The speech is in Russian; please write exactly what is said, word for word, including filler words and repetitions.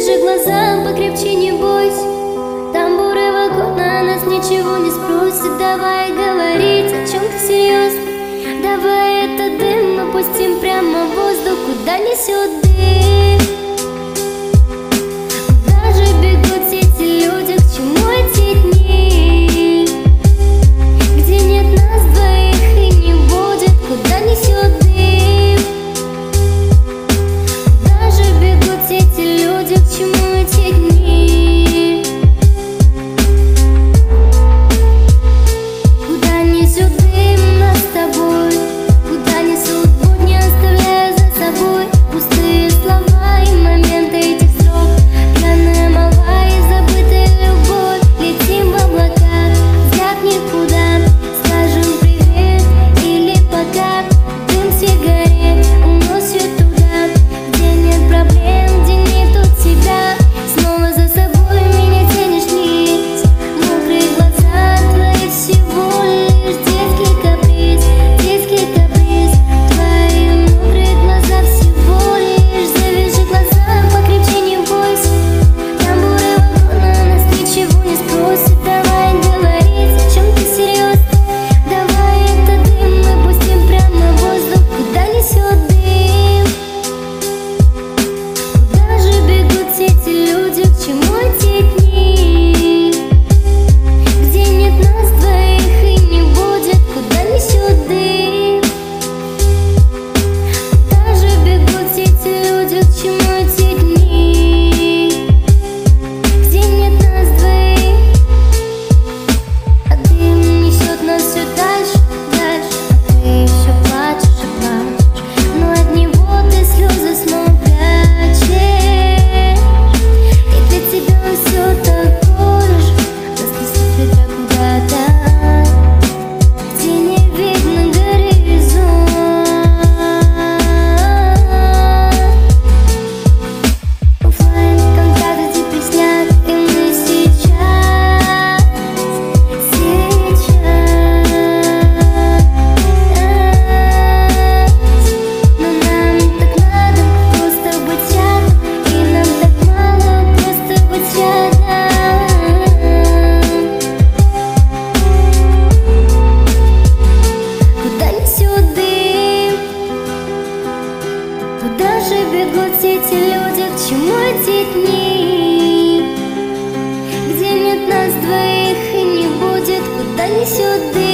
Завяжи глаза покрепче, не бойся. Тамбуры вагона нас ничего не спросят. Давай говорить о чем-то серьезно. Давай этот дым мы пустим прямо в воздух. Куда несет дым? Куда же бегут все эти люди? К чему эти дни, где нет нас двоих и не будет? Куда несет дым? Куда же бегут все эти люди? К чему эти дни? Куда несет дым нас с тобой? Куда несут будни, оставляя за собой пустые слова и моменты этих строк? Пьяная молва и забытая любовь. Летим в облаках, взгляд никуда. Скажем привет или пока. Дым сигарет уносит туда, где нет проблем, где нету тебя. Снова за собой меня тянешь вниз. Мокрые глаза твои всего лишь детский каприз, детский каприз. Твои мокрые глаза всего лишь. Завяжи глаза покрепче, не бойся. Тамбуры вагона нас ничего не спросят. Давай говорить о чем-то серьезно. Давай этот дым мы пустим прямо в воздух. Куда несет дым? Куда же бегут все эти люди? К чему эти дни, где нет нас двоих и не будет? Куда несет дым? Куда же бегут все эти люди? К чему эти дни, где нет нас двоих? А дым несет нас все дальше, дальше. А ты все плачешь и плачешь, но от него ты слезы снова прячешь. И для тебя он все такое же. Распустив ветра куда-то, где не видно горизонт. Оффлайн контакты теперь снят, и мы сейчас, сейчас. Но нам так надо просто быть рядом, и нам так мало просто быть рядом. Куда несет дым? Куда же бегут все эти люди? К чему эти дни, где нет нас двоих и не будет? Куда несет дым?